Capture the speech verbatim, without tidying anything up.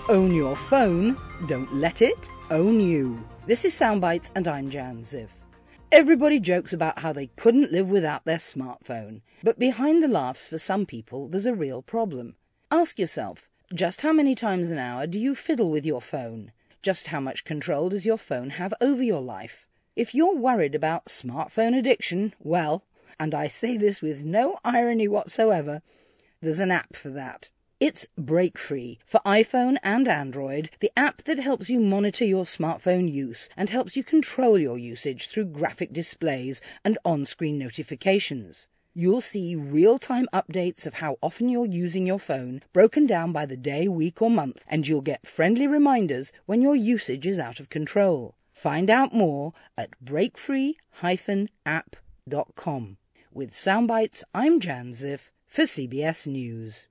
Own your phone, don't let it own you. This is Soundbites and I'm Jan Ziff. Everybody jokes about how they couldn't live without their smartphone, but behind the laughs for some people there's a real problem. Ask yourself, just how many times an hour do you fiddle with your phone? Just how much control does your phone have over your life? If you're worried about smartphone addiction, well, and I say this with no irony whatsoever, there's an app for that. It's Breakfree for iPhone and Android, the app that helps you monitor your smartphone use and helps you control your usage through graphic displays and on-screen notifications. You'll see real-time updates of how often you're using your phone, broken down by the day, week or month, and you'll get friendly reminders when your usage is out of control. Find out more at breakfree dash app dot com. With Soundbites, I'm Jan Ziff for C B S News.